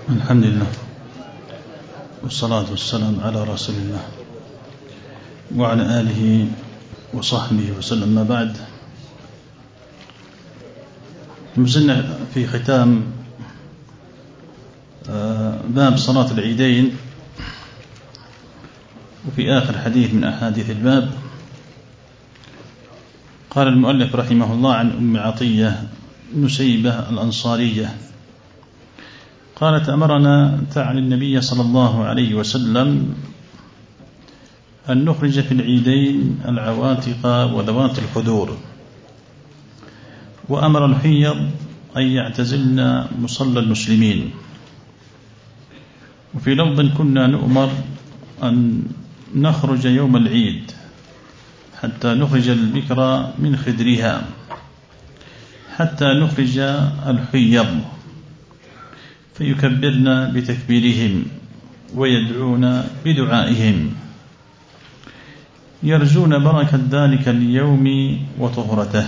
الحمد لله والصلاة والسلام على رسول الله وعلى آله وصحبه وسلم. ما بعد، مازلنا في ختام باب صلاة العيدين، وفي آخر حديث من أحاديث الباب. قال المؤلف رحمه الله عن أم عطية نسيبة الأنصارية قالت: أمرنا تعالى النبي صلى الله عليه وسلم أن نخرج في العيدين العواتق وذوات الخدور، وأمر الحيض أن يعتزلن مصلى المسلمين. وفي لفظ: كنا نؤمر أن نخرج يوم العيد حتى نخرج البكر من خدرها، حتى نخرج الحيض فيكبرن بتكبيرهم ويدعون بدعائهم، يرجون بركة ذلك اليوم وطهرته.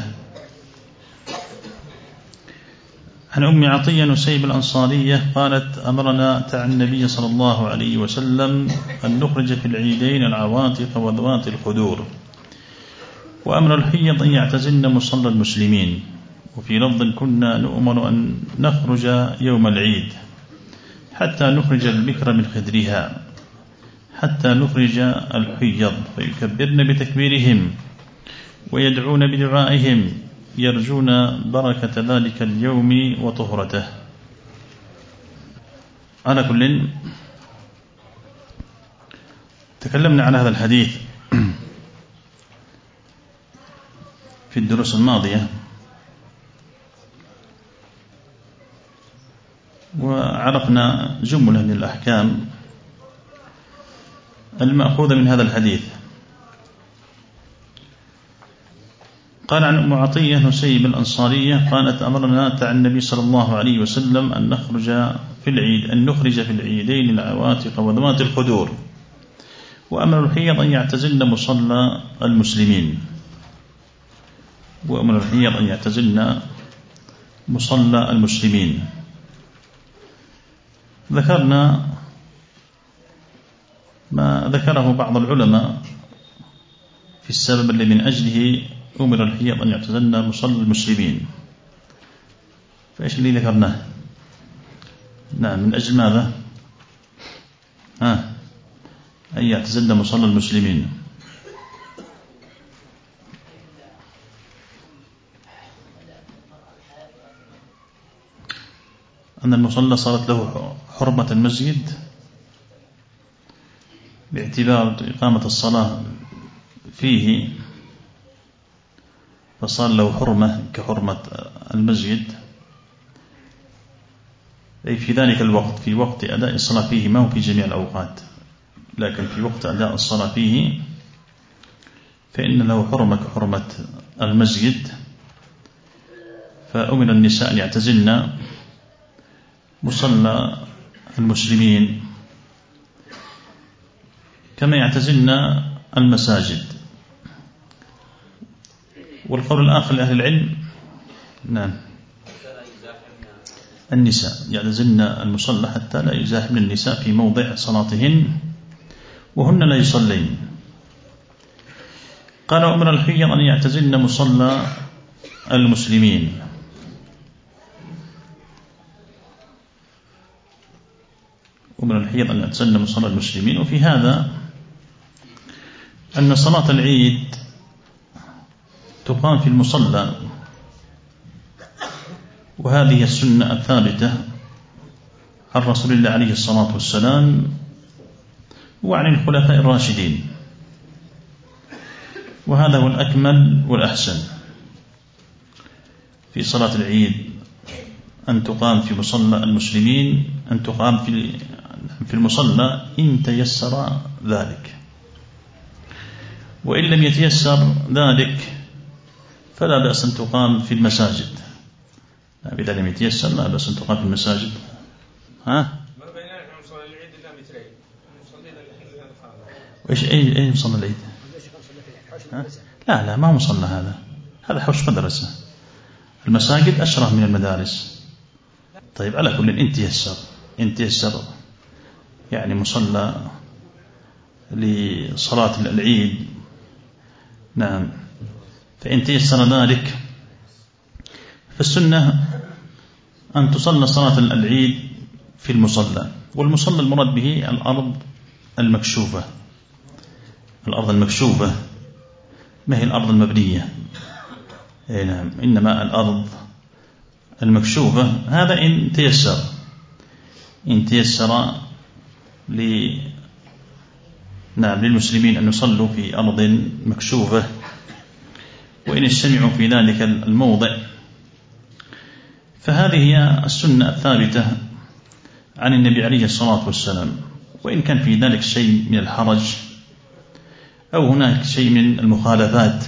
عن أم عطية نسيب الأنصارية قالت: أمرنا تعالى النبي صلى الله عليه وسلم أن نخرج في العيدين العواتق وذوات الخدور، وأمر الحيض أن يعتزلن مصلى المسلمين. وفي لفظ: كنا نؤمر أن نخرج يوم العيد حتى نخرج البكر من خدرها، حتى نخرج الحيض فيكبرن بتكبيرهم ويدعون بدعائهم، يرجون بركة ذلك اليوم وطهرته. على كل، تكلمنا عن هذا الحديث في الدروس الماضية، وعرفنا جملة من الأحكام المأخوذة من هذا الحديث. قال عن أم عطية نسيب الأنصارية قالت: أمرنا تعالى النبي صلى الله عليه وسلم أن نخرج في العيدين العواتق وذوات الخدور، وأمر الحيض أن يعتزلن مصلى المسلمين. وأمر الحيض أن يعتزلن مصلى المسلمين. ذكرنا ما ذكره بعض العلماء في السبب الذي من أجله أمر الحيض أن يعتزلن مصلى المسلمين. فإيش اللي ذكرناه؟ نعم، من أجل ماذا؟ أن يعتزلن مصلى المسلمين. أن المصلى صارت له حرمة المسجد باعتبار إقامة الصلاة فيه، فصار له حرمة كحرمة المسجد، أي في ذلك الوقت، في وقت أداء الصلاة فيه، ما هو في جميع الأوقات، لكن في وقت أداء الصلاة فيه فإن له حرمة كحرمة المسجد. فأمر النساء أن يعتزلن مصلى المسلمين كما يعتزلن المساجد. والقول الآخر لأهل العلم: نعم، النساء يعتزلن المصلى حتى لا يزاحمن النساء في موضع صلاتهن وهن لا يصلين. قال: أمر الحيض أن يعتزلن مصلى المسلمين. أمر الحيض أن يعتزلن مصلى المسلمين. وفي هذا أن صلاة العيد تقام في المصلى، وهذه السنة الثابتة عن رسول الله عليه الصلاة والسلام وعن الخلفاء الراشدين، وهذا هو الأكمل والأحسن في صلاة العيد، أن تقام في مصلى المسلمين، أن تقام في المصلى إن تيسر ذلك، وإن لم يتيسر ذلك فلا بأس أن تقام في المساجد. إذا لم يتيسر لا بأس أن تقام في المساجد. أي مصلى العيد؟ لا ما هو مصلى، هذا حوش مدرسة. المساجد أشرف من المدارس. طيب، على كل إن تيسر إن تيسر يعني مصلى لصلاة العيد، نعم، فإن تيسر ذلك فالسنة أن تصلى صلاة العيد في المصلى. والمصلى المراد به الأرض المكشوفة، الأرض المكشوفة ما هي الأرض المبنية، نعم، إنما الأرض المكشوفة. هذا إن تيسر، إن تيسر للمسلمين أن يصلوا في أرض مكشوفة، وإن اجتمعوا في ذلك الموضع، فهذه هي السنة الثابتة عن النبي عليه الصلاة والسلام. وإن كان في ذلك شيء من الحرج أو هناك شيء من المخالفات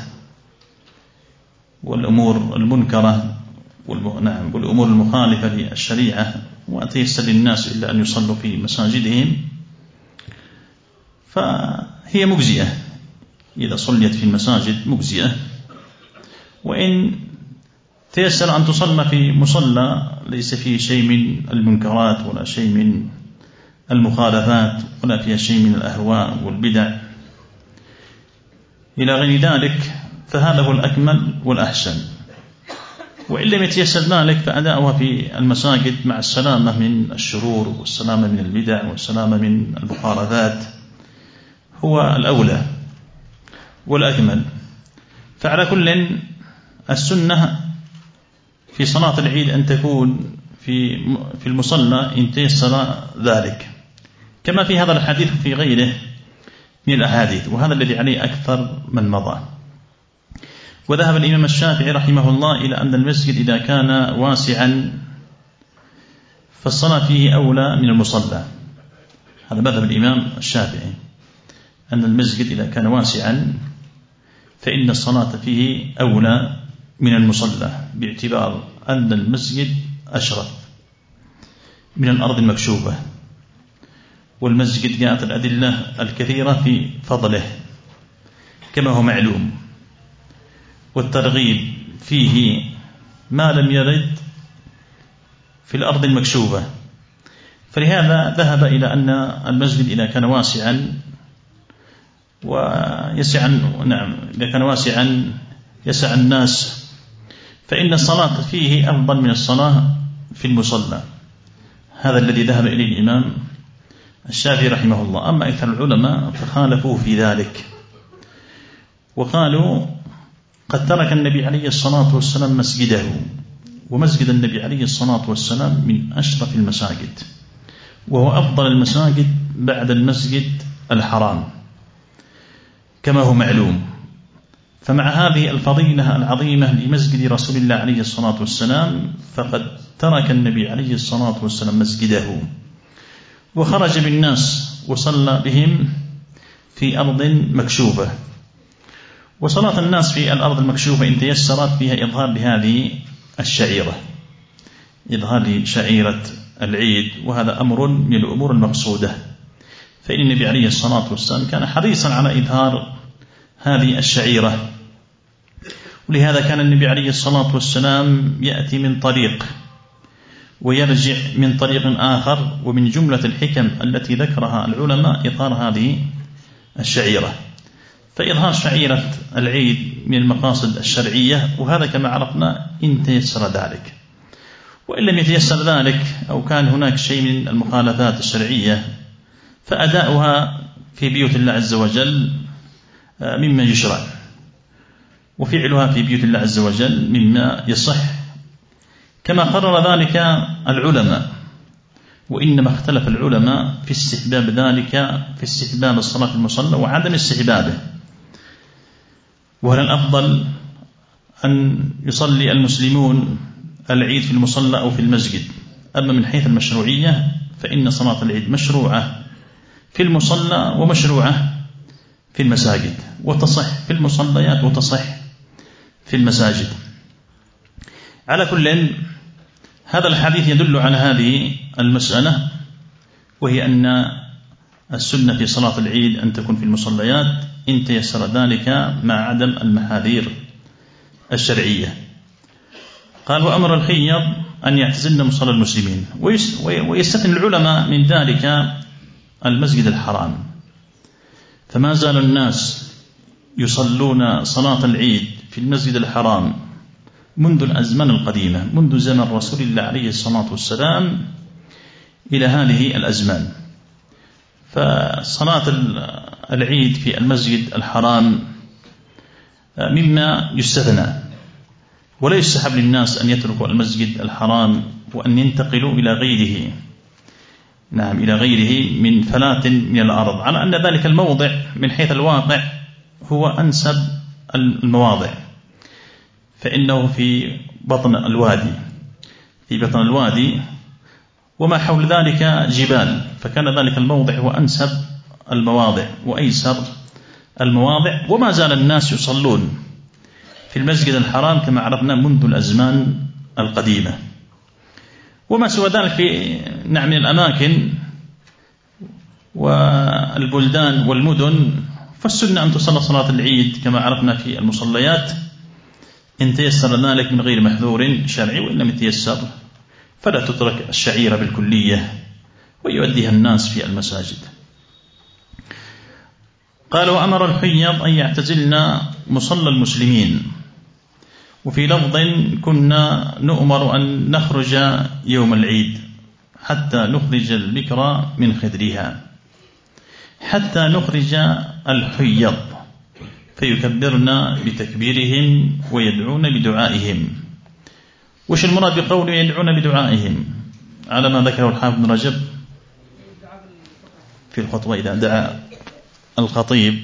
والأمور المنكرة والأمور المخالفة للشريعة، وتيسر للناس إلا أن يصلوا في مساجدهم، فهي مجزئة إذا صليت في المساجد مجزئة. وإن تيسر أن تصلى في مصلى ليس فيه شيء من المنكرات ولا شيء من المخالفات ولا فيها شيء من الأهواء والبدع إلى غير ذلك، فهذا هو الأكمل والأحسن. وإن لم يتيسر ذلك فأداؤها في المساجد مع السلامة من الشرور والسلامة من البدع والسلامة من المخالفات هو الأولى والأكمل. فعلى كل السنة في صلاة العيد أن تكون في المصلى إن تيسر ذلك، كما في هذا الحديث في غيره من الأحاديث، وهذا الذي عليه أكثر من مضى. وذهب الإمام الشافعي رحمه الله إلى أن المسجد إذا كان واسعا فالصلاة فيه أولى من المصلى. هذا مذهب الإمام الشافعي، أن المسجد إذا كان واسعا فإن الصلاة فيه أولى من المصلى، باعتبار أن المسجد أشرف من الأرض المكشوفة. والمسجد جاءت الأدلة الكثيرة في فضله كما هو معلوم، والترغيب فيه ما لم يرد في الأرض المكشوفة. فلهذا ذهب إلى أن المسجد إذا كان واسعا إذا كان واسعا يسع الناس فإن الصلاة فيه أفضل من الصلاة في المصلى. هذا الذي ذهب إليه الإمام الشافعي رحمه الله. أما أكثر العلماء فخالفوه في ذلك، وقالوا قد ترك النبي عليه الصلاة والسلام مسجده، ومسجد النبي عليه الصلاة والسلام من أشرف المساجد، وهو أفضل المساجد بعد المسجد الحرام كما هو معلوم. فمع هذه الفضيلة العظيمة لمسجد رسول الله عليه الصلاة والسلام فقد ترك النبي عليه الصلاة والسلام مسجده وخرج بالناس وصلى بهم في أرض مكشوفة. وصلاة الناس في الأرض المكشوفة إن تيسرت فيها إظهار لهذه الشعيرة، إظهار شعيرة العيد، وهذا أمر من الأمور المقصودة. فإن النبي عليه الصلاة والسلام كان حريصا على إظهار هذه الشعيرة، ولهذا كان النبي عليه الصلاة والسلام يأتي من طريق ويرجع من طريق آخر. ومن جملة الحكم التي ذكرها العلماء إظهار هذه الشعيرة. فإظهار شعيرة العيد من المقاصد الشرعية، وهذا كما عرفنا إن تيسر ذلك. وإن لم يتيسر ذلك أو كان هناك شيء من المخالفات الشرعية فأداؤها في بيوت الله عز وجل مما يشرع، وفعلها في بيوت الله عز وجل مما يصح، كما قرر ذلك العلماء. وإنما اختلف العلماء في استحباب ذلك، في استحباب الصلاة في المصلى وعدم استحبابه، وهل الأفضل أن يصلي المسلمون العيد في المصلى أو في المسجد. أما من حيث المشروعية فإن صلاة العيد مشروعة في المصلى ومشروعة في المساجد، وتصح في المصليات وتصح في المساجد. على كل هذا الحديث يدل على هذه المسألة، وهي أن السنة في صلاة العيد أن تكون في المصليات إن تيسر ذلك مع عدم المحاذير الشرعية. قال وأمر الخياط أن يعتزلن مصلى المسلمين. ويستثني العلماء من ذلك المسجد الحرام، فما زال الناس يصلون صلاة العيد في المسجد الحرام منذ الأزمان القديمة، منذ زمن رسول الله عليه الصلاة والسلام إلى هذه الأزمان. فصلاة العيد في المسجد الحرام مما يستثنى، ولا يستحب للناس أن يتركوا المسجد الحرام وأن ينتقلوا إلى غيره، نعم إلى غيره من فلاة من الأرض، على أن ذلك الموضع من حيث الواقع هو أنسب المواضع، فإنه في بطن الوادي وما حول ذلك جبال، فكان ذلك الموضع هو أنسب المواضع وأيسر المواضع. وما زال الناس يصلون في المسجد الحرام كما عرفنا منذ الأزمان القديمة. وما سوى ذلك في نعم الأماكن والبلدان والمدن، فالسنة أن تصلى صلاة العيد كما عرفنا في المصليات إن تيسر ذلك من غير محذور شرعي، وإن لم يتيسر فلا تترك الشعيرة بالكلية ويؤديها الناس في المساجد. قال: وأمر الحيض أن يعتزلن مصلى المسلمين. وفي لفظ: كنا نؤمر أن نخرج يوم العيد حتى نخرج البكر من خدرها، حتى نخرج الحيض فيكبرن بتكبيرهم ويدعون بدعائهم. وش المراد بقوله يدعون بدعائهم؟ على ما ذكره الحافظ بن رجب في الخطبة: إذا دعا الخطيب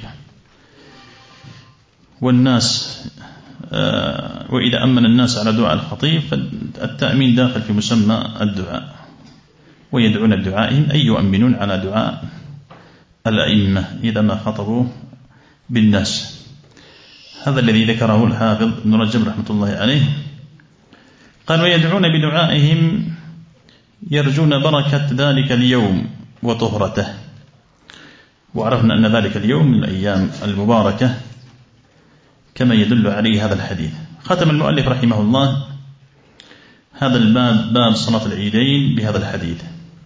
والناس وإذا أمن الناس على دعاء الخطيب فالتأمين داخل في مسمى الدعاء، ويدعون بدعائهم أي يؤمنون على دعاء الأئمة إذا ما خطبوا بالناس. هذا الذي ذكره الحافظ بن رجب رحمة الله عليه. قال: ويدعون بدعائهم يرجون بركة ذلك اليوم وطهرته. وعرفنا أن ذلك اليوم من الأيام المباركة كما يدل عليه هذا الحديث. ختم المؤلف رحمه الله هذا الباب، باب صلاة العيدين، بهذا الحديث.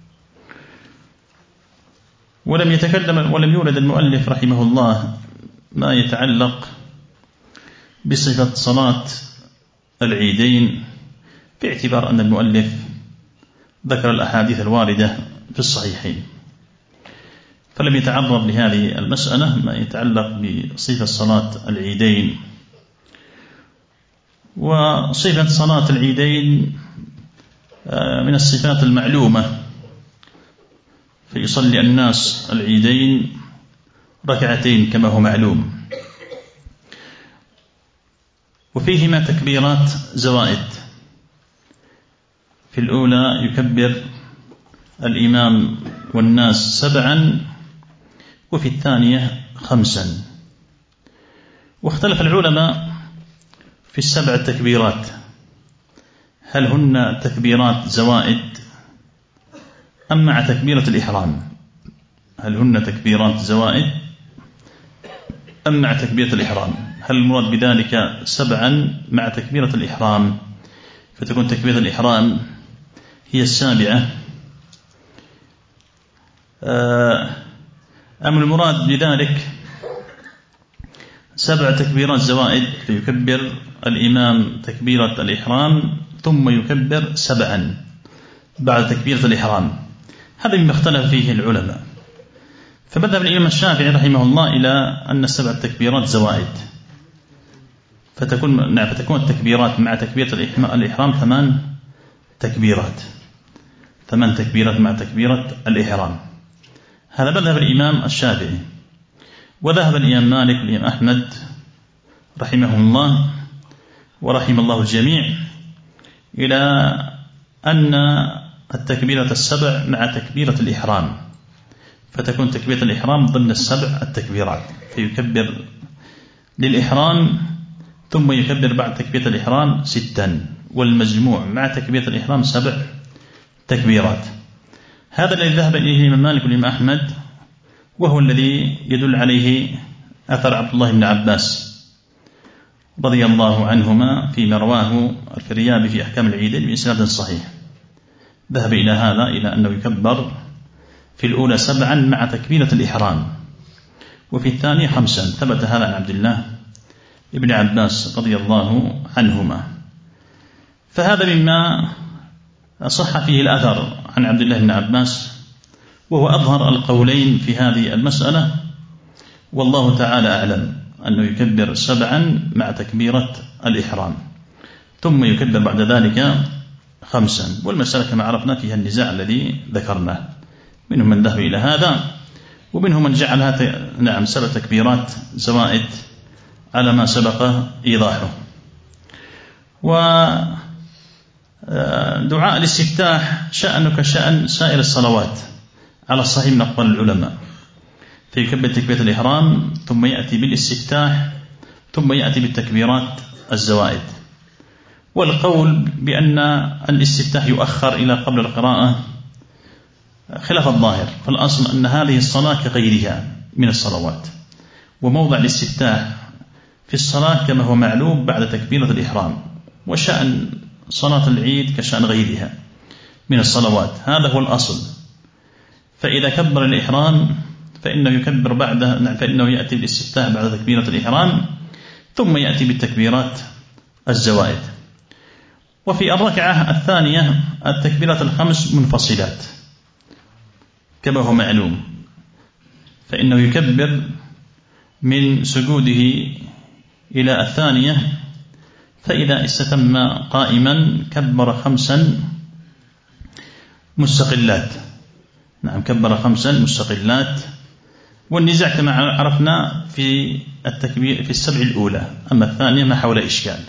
ولم يورد المؤلف رحمه الله ما يتعلق بصفة صلاة العيدين، باعتبار أن المؤلف ذكر الأحاديث الواردة في الصحيحين، فلم يتعرض لهذه المسألة ما يتعلق بصفة صلاة العيدين. وصفة صلاة العيدين من الصفات المعلومة، فيصلي الناس العيدين ركعتين كما هو معلوم، وفيهما تكبيرات زوائد. في الأولى يكبر الإمام والناس 7، وفي الثانية 5. واختلف العلماء في 7 تكبيرات، هل هن تكبيرات زوائد أم مع تكبيرة الإحرام؟ هل هن تكبيرات زوائد أم مع تكبيرة الإحرام؟ هل المراد بذلك 7 مع تكبيرة الإحرام فتكون تكبيرة الإحرام هي 7، أم المراد بذلك 7 تكبيرات زوائد فيكبر الإمام تكبيرة الإحرام ثم يكبر 7 بعد تكبيرة الإحرام؟ هذا مما اختلف فيه العلماء. فمذهب الإمام الشافعي رحمه الله إلى أن 7 تكبيرات زوائد، فتكون التكبيرات مع تكبيرة الإحرام 8 تكبيرات، 8 تكبيرات مع تكبيرة الإحرام. هذا مذهب الإمام الشافعي. وذهب الإمام مالك والإمام أحمد رحمه الله ورحم الله الجميع إلى أن التكبيرة 7 مع تكبيرة الإحرام، فتكون تكبيرة الإحرام ضمن 7 التكبيرات، فيكبر للإحرام ثم يكبر بعد تكبيرة الإحرام 6، والمجموع مع تكبيرة الإحرام 7 تكبيرات. هذا الذي ذهب إليه الإمام مالك والإمام أحمد، وهو الذي يدل عليه أثر عبد الله بن عباس رضي الله عنهما فيما رواه الفريابي في أحكام العيدين بإسناد صحيح، ذهب إلى هذا، إلى أنه يكبر في الأولى 7 مع تكبيرة الإحرام، وفي الثانية 5. ثبت هذا عن عبد الله ابن عباس رضي الله عنهما. فهذا مما صح فيه الأثر عن عبد الله بن عباس، وهو أظهر القولين في هذه المسألة، والله تعالى أعلم، أنه يكبر 7 مع تكبيرة الإحرام، ثم يكبر بعد ذلك 5. والمسألة كما عرفنا فيها النزاع الذي ذكرناه، منهم من ذهب إلى هذا، ومنهم من جعلها 7 تكبيرات زوائد على ما سبق إيضاحه. ودعاء الاستفتاح شأنه كشأن سائر الصلوات على الصحيح من أقوال العلماء، فيكبر تكبيرة الإحرام ثم يأتي بالاستفتاح ثم يأتي بالتكبيرات الزوائد. والقول بأن الاستفتاح يؤخر إلى قبل القراءة خلاف الظاهر، فالأصل أن هذه الصلاة كغيرها من الصلوات، وموضع الاستفتاح في الصلاة كما هو معلوم بعد تكبيرة الإحرام، وشأن صلاة العيد كشأن غيرها من الصلوات، هذا هو الأصل. فإذا كبر الإحرام فإنه يكبر فإنه يأتي بالاستفتاح بعد تكبيرة الإحرام ثم يأتي بالتكبيرات الزوائد. وفي الركعة الثانية التكبيرات ال5 منفصلات كما هو معلوم، فإنه يكبر من سجوده إلى الثانية، فإذا استتم قائما كبر 5 مستقلات. نعم، كبر 5 مستقلات. والنزاع كما عرفنا في التكبير في 7 الأولى، أما الثانية ما حول إشكال،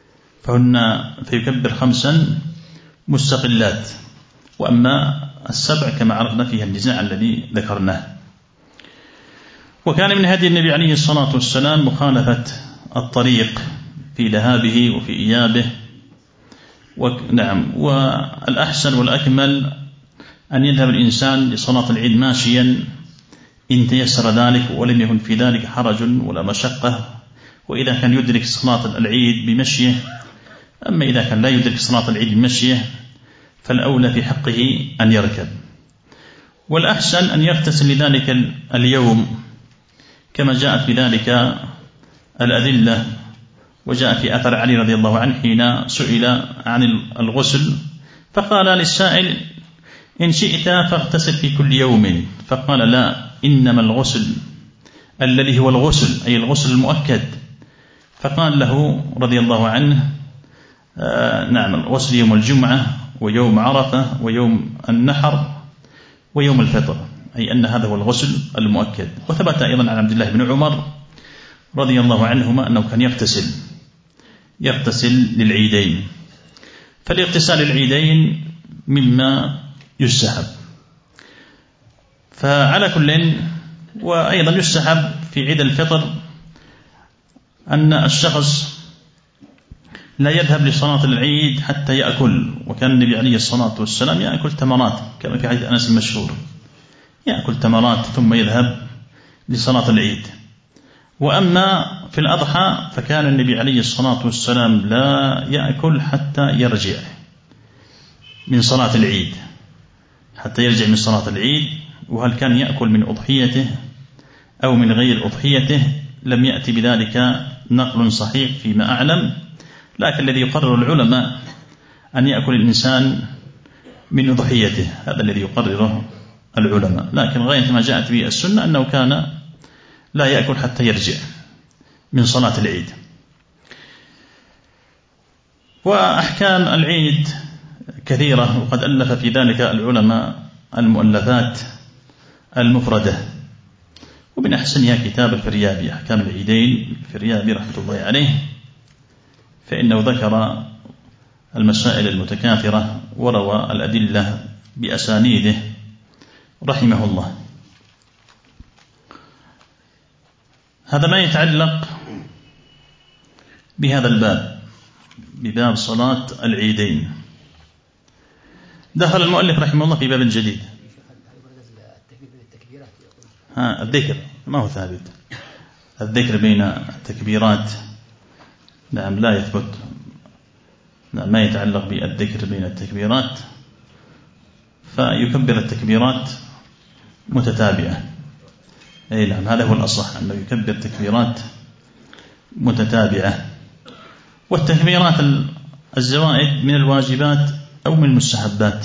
فيكبر 5 مستقلات، وأما 7 كما عرفنا فيها النزاع الذي ذكرناه. وكان من هدي النبي عليه الصلاة والسلام مخالفة الطريق في ذهابه وفي إيابه. نعم، والأحسن والأكمل أن يذهب الإنسان لصلاة العيد ماشيا إن تيسر ذلك ولم يكن في ذلك حرج ولا مشقة، وإذا كان يدرك صلاة العيد بمشيه. أما إذا كان لا يدرك صلاة العيد بمشيه فالأولى في حقه أن يركب. والأحسن أن يغتسل لذلك اليوم كما جاءت بذلك الأدلة. وجاء في أثر علي رضي الله عنه حين سئل عن الغسل فقال للسائل: إن شئت فاغتسل في كل يوم. فقال: لا، إنما الغسل الذي هو الغسل أي الغسل المؤكد. فقال له رضي الله عنه: نعم، الغسل يوم الجمعة ويوم عرفة ويوم النحر ويوم الفطر، أي أن هذا هو الغسل المؤكد. وثبت أيضا عن عبد الله بن عمر رضي الله عنهما أنه كان يغتسل للعيدين. فالاغتسال للعيدين مما يستحب. فعلى كل، وأيضا يستحب في عيد الفطر أن الشخص لا يذهب لصلاة العيد حتى يأكل. وكان النبي عليه الصلاة والسلام يأكل تمرات كما في حديث أنس المشهور، يأكل تمرات ثم يذهب لصلاة العيد. وأما في الأضحى فكان النبي عليه الصلاة والسلام لا يأكل حتى يرجع من صلاة العيد، من صلاة العيد. وهل كان يأكل من أضحيته أو من غير أضحيته لم يأتي بذلك نقل صحيح فيما أعلم، لكن الذي يقرر العلماء أن يأكل الإنسان من أضحيته، هذا الذي يقرره العلماء. لكن غاية ما جاءت به السنة أنه كان لا يأكل حتى يرجع من صلاة العيد. وأحكام العيد كثيرة، وقد ألف في ذلك العلماء المؤلفات المفردة، ومن أحسنها كتاب الفريابي أحكام العيدين الفريابي رحمة الله عليه، فإنه ذكر المسائل المتكاثرة وروى الأدلة بأسانيده رحمه الله. هذا ما يتعلق بهذا الباب، بباب صلاة العيدين. دخل المؤلف رحمه الله في باب جديد. الذكر ما هو ثابت، الذكر بين التكبيرات نعم لا يثبت ما يتعلق بالذكر بين التكبيرات فيكبر التكبيرات متتابعة. أي نعم، هذا هو الأصح، أنه يكبر تكبيرات متتابعة. والتكبيرات الزوائد من الواجبات أو من المستحبات؟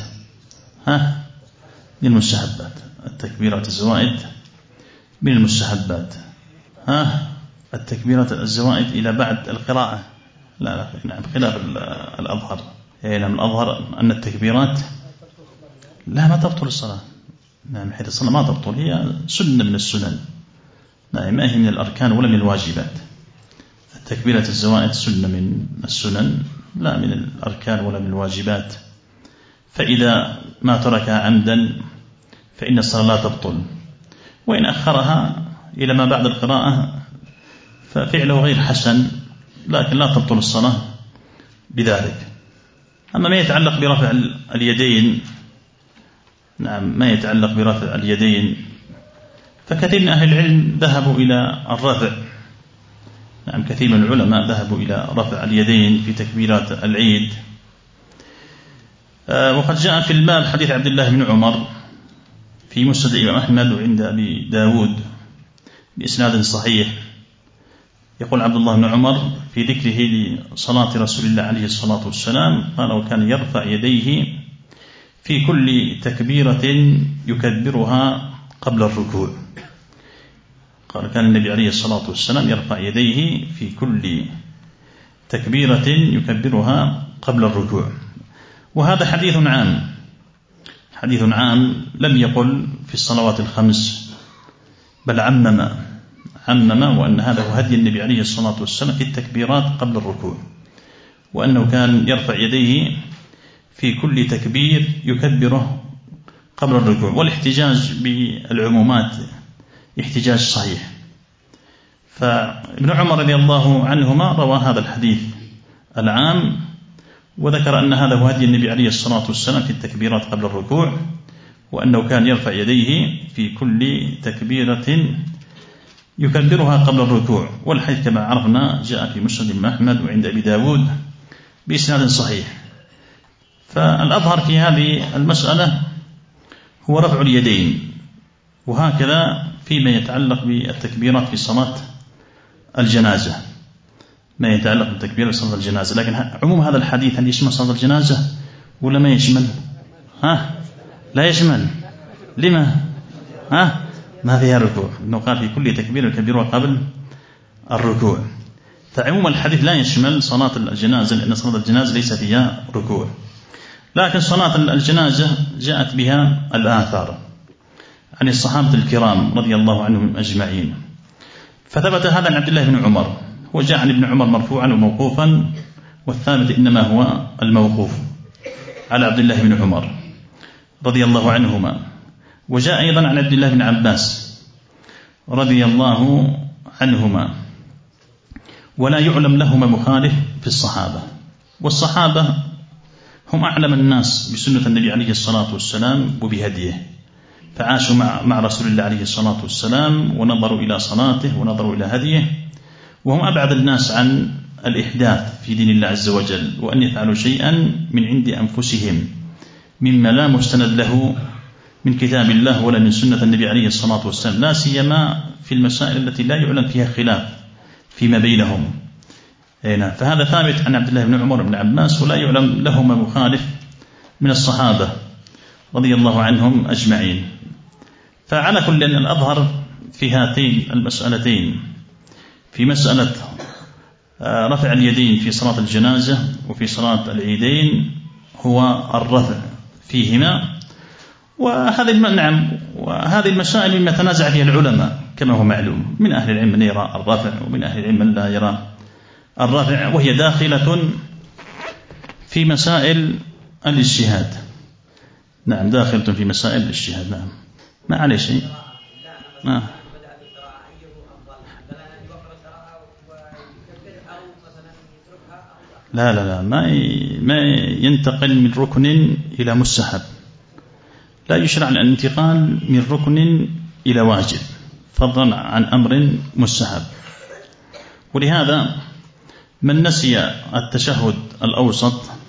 من المستحبات. التكبيرات الزوائد من المستحبات. التكبيرات الزوائد إلى بعد القراءة لا نعم، خلاف الأظهر. نعم، الأظهر أن التكبيرات لا ما تبطل الصلاة. نعم، حيث الصلاة ما تبطل، هي سنة من السنن. نعم، ما هي من الأركان ولا من الواجبات. التكبيرة الزوائد سنة من السنن لا من الأركان ولا من الواجبات. فإذا ما تركها عمدا فإن الصلاة لا تبطل، وإن أخرها إلى ما بعد القراءة ففعله غير حسن، لكن لا تبطل الصلاة بذلك. أما ما يتعلق برفع اليدين، نعم، ما يتعلق برفع اليدين فكثير من أهل العلم ذهبوا إلى الرفع. نعم، كثير من العلماء ذهبوا إلى رفع اليدين في تكبيرات العيد. وقد جاء في الباب حديث عبد الله بن عمر في مسند الإمام أحمد وعند أبي داود بإسناد صحيح. يقول عبد الله بن عمر في ذكره لصلاة رسول الله عليه الصلاة والسلام قال: وكان يرفع يديه في كل تكبيرة يكبرها قبل الركوع. قال: كان النبي عليه الصلاة والسلام يرفع يديه في كل تكبيرة يكبرها قبل الركوع. وهذا حديث عام، حديث عام، لم يقل في الصلوات الخمس، بل عمم، وأن هذا هو هدي النبي عليه الصلاة والسلام في التكبيرات قبل الركوع، وأنه كان يرفع يديه في كل تكبير يكبره قبل الركوع. والاحتجاج بالعمومات احتجاج صحيح. فابن عمر رضي الله عنهما روى هذا الحديث العام وذكر أن هذا هو هدي النبي عليه الصلاة والسلام في التكبيرات قبل الركوع، وأنه كان يرفع يديه في كل تكبيرة يكبرها قبل الركوع. والحديث كما عرفنا جاء في مسند الإمام أحمد وعند أبي داود بإسناد صحيح. فالأظهر في هذه المسألة هو رفع اليدين، وهكذا فيما يتعلق بالتكبيرات في صلاة الجنازة، ما يتعلق بالتكبير في صلاة الجنازة. لكن عموم هذا الحديث هل يشمل صلاة الجنازة ولا ما يشمل؟ لا يشمل. لما؟ ما فيها ركوع، إنه قال في كل تكبير يكبرها قبل الركوع. فعموم الحديث لا يشمل صلاة الجنازة، لأن صلاة الجنازة ليس فيها ركوع. لكن صلاة الجنازة جاءت بها الآثار عن الصحابة الكرام رضي الله عنهم أجمعين. فثبت هذا عن عبد الله بن عمر، وجاء عن ابن عمر مرفوعا وموقوفا، والثابت إنما هو الموقوف على عبد الله بن عمر رضي الله عنهما. وجاء أيضا عن عبد الله بن عباس رضي الله عنهما، ولا يعلم لهما مخالف في الصحابة. والصحابة هم أعلم الناس بسنة النبي عليه الصلاة والسلام وبهديه، فعاشوا مع رسول الله عليه الصلاة والسلام ونظروا إلى صلاته ونظروا إلى هديه، وهم أبعد الناس عن الإحداث في دين الله عز وجل، وأن يفعلوا شيئا من عند أنفسهم مما لا مستند له من كتاب الله ولا من سنة النبي عليه الصلاة والسلام، لا سيما في المسائل التي لا يعلم فيها خلاف فيما بينهم. فهذا ثابت عن عبد الله بن عمر بن عباس، ولا يعلم لهما مخالف من الصحابة رضي الله عنهم أجمعين. فعلى كل أن الأظهر في هاتين المسألتين، في مسألة رفع اليدين في صلاة الجنازة وفي صلاة العيدين، هو الرفع فيهما. وهذه المسائل مما تنازع فيها العلماء كما هو معلوم، من أهل العلم من يرى الرفع ومن أهل العلم من لا يرى الرفع، وهي داخلة في مسائل الاجتهاد. نعم، داخلة في مسائل الاجتهاد. نعم، ما عليه شيء. لا ما ينتقل من ركن إلى مستحب. لا يشرع الانتقال من ركن إلى واجب فضلا عن أمر مستحب. ولهذا من نسي التشهد الأوسط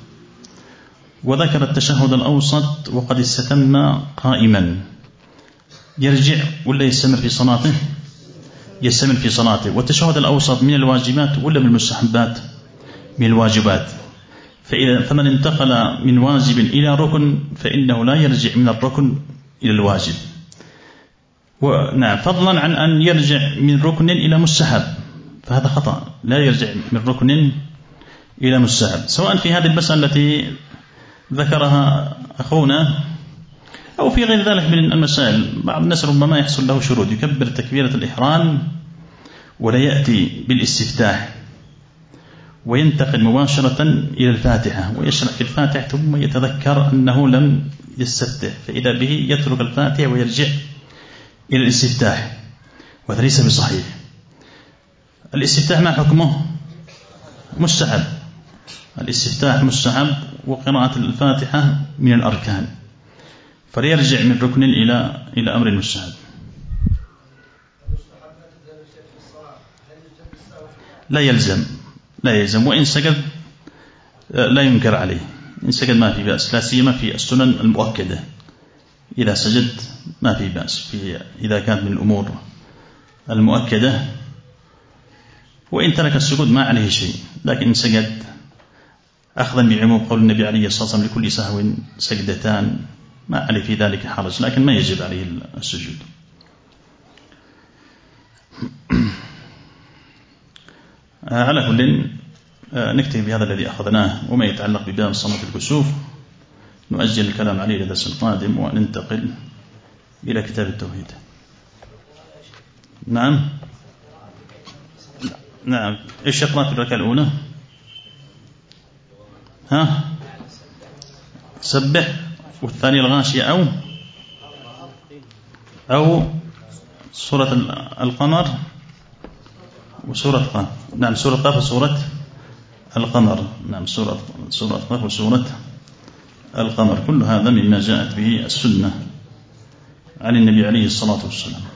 وذكر التشهد الأوسط وقد استتم قائما، يرجع ولا يستمر في صلاته؟ يستمر في صلاته. والتشهد الأوسط من الواجبات ولا من المستحبات؟ من الواجبات. فمن انتقل من واجب إلى ركن فإنه لا يرجع من الركن إلى الواجب. ونعم، فضلا عن أن يرجع من ركن إلى مستحب، فهذا خطأ، لا يرجع من ركن إلى مستحب، سواء في هذه المسألة التي ذكرها أخونا أو في غير ذلك من المسائل. بعض الناس ربما يحصل له شرود، يكبر تكبيرة الإحرام ولا يأتي بالاستفتاح وينتقل مباشرة إلى الفاتحة ويشرع في الفاتحة ثم يتذكر أنه لم يستفتح، فإذا به يترك الفاتحة ويرجع إلى الاستفتاح، وهذا ليس بصحيح. الاستفتاح ما حكمه؟ مستحب. الاستفتاح مستحب، وقراءة الفاتحة من الأركان، فليرجع من ركن إلى أمر مستحب. لا يلزم، وإن سجد لا ينكر عليه، إن سجد ما في بأس، لا سيما في السنن المؤكدة، إذا سجد ما في بأس إذا كانت من الأمور المؤكدة، وإن ترك السجود ما عليه شيء. لكن إن سجد أخذا بعموم قول النبي عليه الصلاة والسلام لكل سهو سجدتان ما عليه في ذلك حرج، لكن ما يجب عليه السجود. على كل نكتفي بهذا الذي أخذناه. وما يتعلق بباب صلاة الكسوف نؤجل الكلام عليه للدرس القادم وننتقل إلى كتاب التوحيد. نعم إيش يقرأ في الركعة الأولى؟ سبح، والثانية الغاشية أو سورة القمر وسورة قاف. نعم، سورة قاف وسورة القمر. نعم، سورة قاف وسورة القمر، كل هذا مما جاءت به السنة عن النبي عليه الصلاة والسلام.